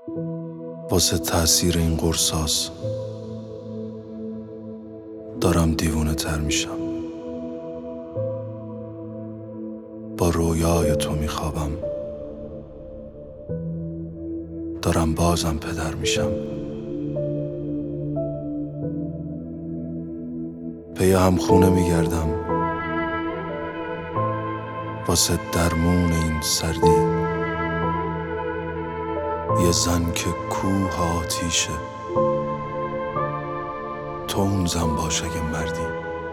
واسه تأثیر این قرصاس دارم دیوونه تر میشم. با رویای تو میخوابم، دارم بازم پدر میشم. پی همخونه میگردم واسه درمون این سردی. یه زن که کوه آتیشه، تو اون زن باش اگه مردی.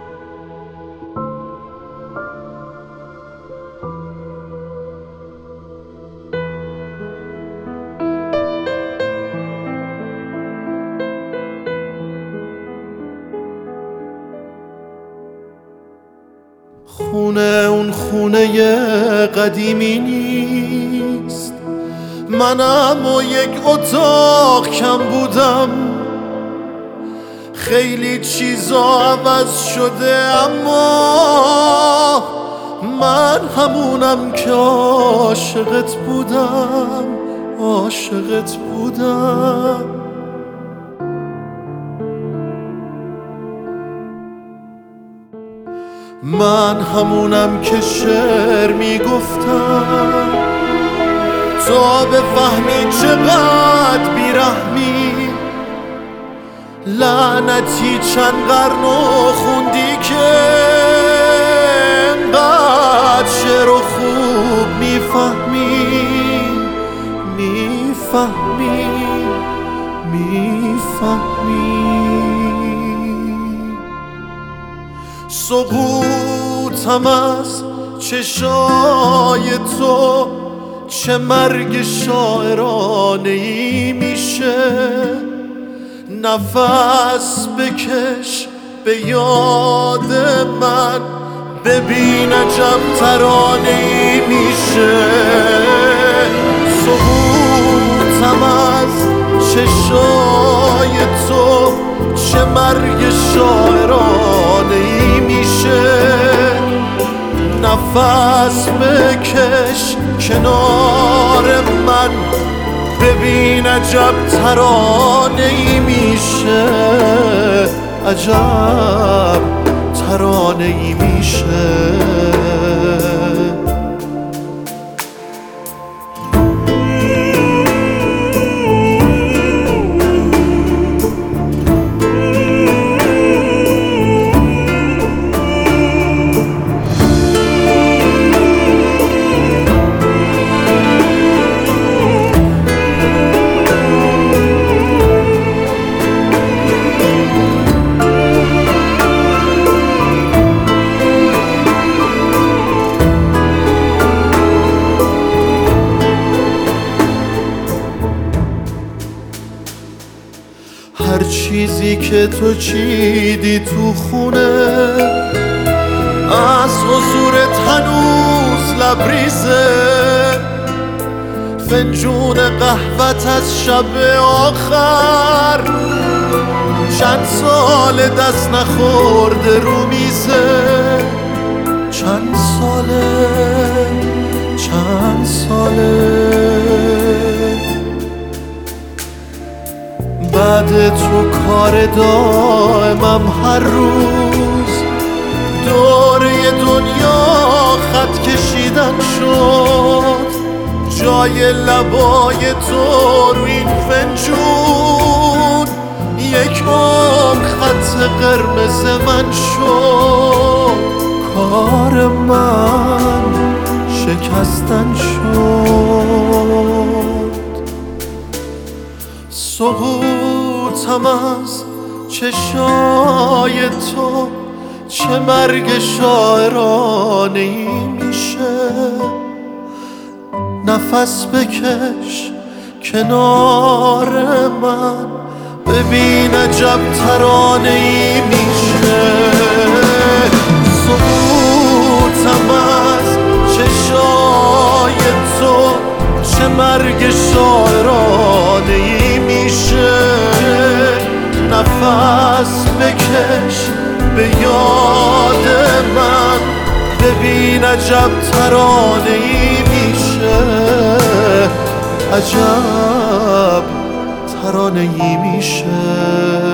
خونه اون خونه قدیمی نیست، منم و یک اتاق کم بودم. خیلی چیزا عوض شده اما من همونم که عاشقت بودم، عاشقت بودم. من همونم که شعر میگفتم تا بفهمی چقدر بیرحمی. لعنتی چند قرن و خوندی که انقدر شعر و خوب میفهمی، میفهمی، میفهمی. سقوطم از چشای تو چه مرگ شاعرانه ای میشه. نفس بکش به یاد من، ببین عجب ترانه ای میشه. سقوطم از چشای تو چه مرگ شاعرانه ای میشه. نفس بکش کنار من، ببین عجب ترانه ای میشه، عجب ترانه ای میشه. هر چیزی که تو چیدی تو خونه از حضورت هنوز لبریزه. فنجون قهوت از شب آخر چند سال دست نخورده رو میزه. چند ساله، چند ساله بعد تو کار دائمم هر روز دوره دنیا خط کشیدن شد. جای لبای تو رو این فنجون یک عمر خط قرمز من شد. کار من شکستن شد. سقوطم از چشای تو چه مرگ شاعرانه ای میشه. نفس بکش کنار من، ببین عجب ترانه ای میشه. سقوطم از چشای تو چه مرگ شاعرانه ای میشه. نفس بکش به یاد من، ببین عجب ترانه ای میشه، عجب ترانه ای میشه.